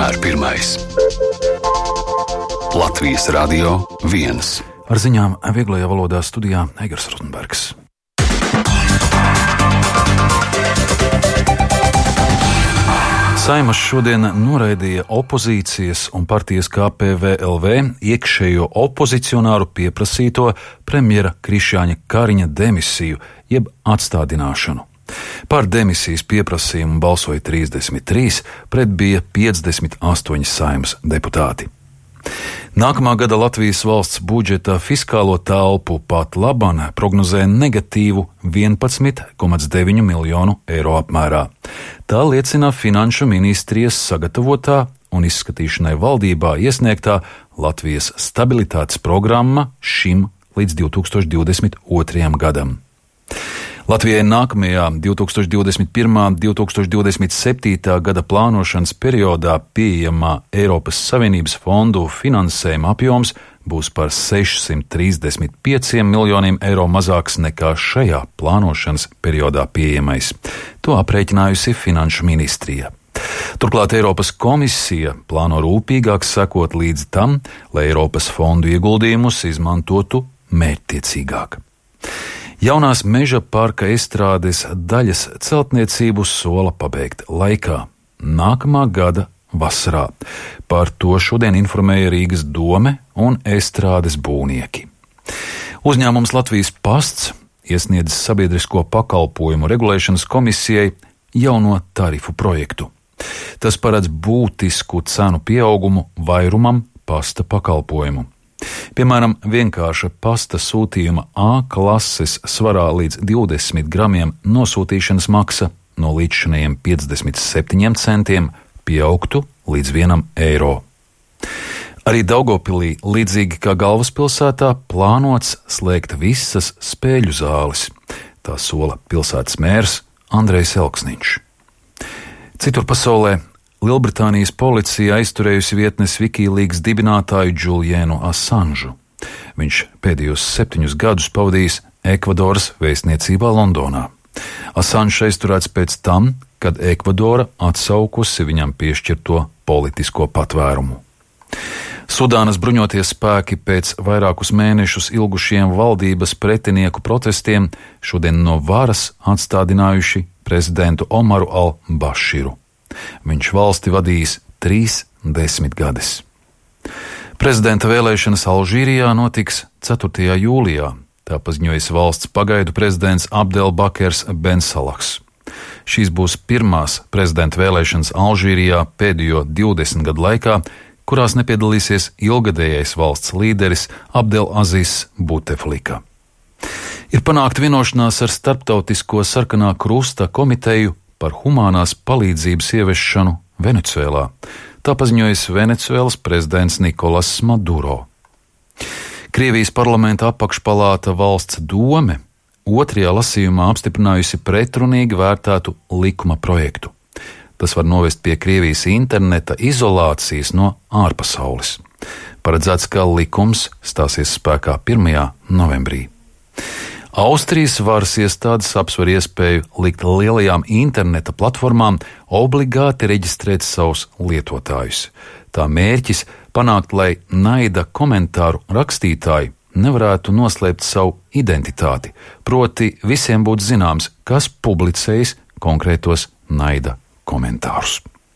vienmēr pirmais. Latvijas Radio 1. Ar ziņām vieglajā valodā studijā Eigars Rozenbergs. Saeimas šodien noraidīja opozīcijas un partijas KPVLV iekšējo opozicionāru pieprasīto premjera Krišjāņa Kariņa demisiju, jeb atstādināšanu. Par demisijas pieprasījumu balsoja 33, pret bija 58 Saeimas deputāti. Nākamā gada Latvijas valsts budžeta fiskālo telpu pat laban prognozē negatīvu 11,9 miljonu eiro apmērā. Tā liecina Finanšu ministrijas sagatavotā un izskatīšanai valdībā iesniegtā Latvijas stabilitātes programma šim līdz 2022. gadam. Latvijai nākamajā 2021. 2027. gada plānošanas periodā pieejamā Eiropas Savienības fondu finansējuma apjoms būs par 635 miljoniem eiro mazāks nekā šajā plānošanas periodā pieejamais. To aprēķinājusi Finanšu ministrija. Turklāt Eiropas komisija plāno rūpīgāk sekot līdz tam, lai Eiropas fondu ieguldījumus izmantotu mērķtiecīgāk. Jaunās meža parka estrādes daļas celtniecību sola pabeigt laikā, nākamā gada vasarā. Par to šodien informēja Rīgas dome un estrādes būvnieki. Uzņēmums Latvijas pasts iesniedz sabiedrisko pakalpojumu regulēšanas komisijai jauno tarifu projektu. Tas paredz būtisku cenu pieaugumu vairumam pasta pakalpojumu. Piemēram, vienkārša pasta sūtījuma A klases svarā līdz 20 gramiem nosūtīšanas maksa no līdzšinējiem 57 centiem pieaugtu līdz 1 eiro. Arī Daugavpilī, līdzīgi kā galvaspilsētā, plānots slēgt visas spēļu zāles. Tā sola pilsētas mērs Andrejs Elksniņš. Citur pasaulē Lielbritānijas policija aizturējusi vietnes Wikileaks dibinātāju Julianu Assanžu. Viņš pēdējos 7 gadus pavadījis Ekvadoras vēstniecībā Londonā. Assanžs aizturēts pēc tam, kad Ekvadora atsaukusi viņam piešķirto politisko patvērumu. Sudānas bruņotie spēki pēc vairākus mēnešus ilgušiem valdības pretinieku protestiem šodien no varas atstādinājuši prezidentu Omaru al-Baširu. Viņš valsti vadījis 30 gadus. Prezidenta vēlēšanas Alžīrijā notiks 4. jūlijā, tā paziņojis valsts pagaidu prezidents Abdelbakers Bensalahs. Šīs būs pirmās prezidenta vēlēšanas Alžīrijā pēdējo 20 gadu laikā, kurās nepiedalīsies ilgadējais valsts līderis Abdelaziz Buteflika. Ir panākta vienošanās ar Starptautisko sarkanā krusta komiteju par humānās palīdzības ieviešanu Venecuēlā. Tā paziņojis Venecuēlas prezidents Nikolas Maduro. Krievijas parlamenta apakšpalāta valsts dome 2. lasījumā apstiprinājusi pretrunīgi vērtētu likuma projektu. Tas var novest pie Krievijas interneta izolācijas no ārpasaules. Paredzēts, ka likums stāsies spēkā 1. novembrī. Austrijas varas iestādes apsver iespēju likt lielajām interneta platformām obligāti reģistrēt savus lietotājus. Tā mērķis panākt, lai naida komentāru rakstītāji nevarētu noslēpt savu identitāti, proti visiem būtu zināms, kas publicējas konkrētos naida komentārus.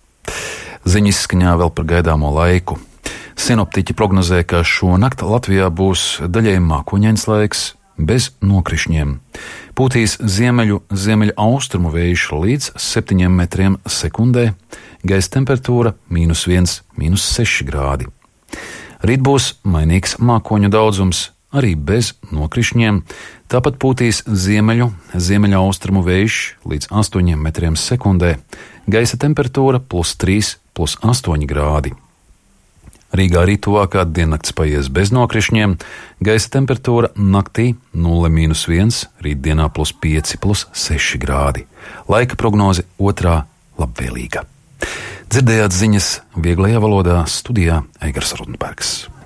Ziņas izskaņā vēl par gaidāmo laiku. Sinoptiķi prognozē, ka šonakt Latvijā būs daļēji mākoņains laiks, bez nokrišņiem. Pūtīs ziemeļaustrumu vējš līdz 7 metriem sekundē, gaisa temperatūra -1, -6 grādi. Rīt būs mainīgs mākoņu daudzums, arī bez nokrišņiem, tāpat pūtīs ziemeļaustrumu vējš līdz 8 metriem sekundē, gaisa temperatūra +3, +8 grādi. Rīgā arī tuvākā diennakts paies bez nokrišņiem, gaisa temperatūra naktī 0,-1, rītdienā +5, +6 grādi. Laika prognoze 2. labvēlīga. Dzirdējāt ziņas vieglajā valodā, studijā Eigars Rozenbergs.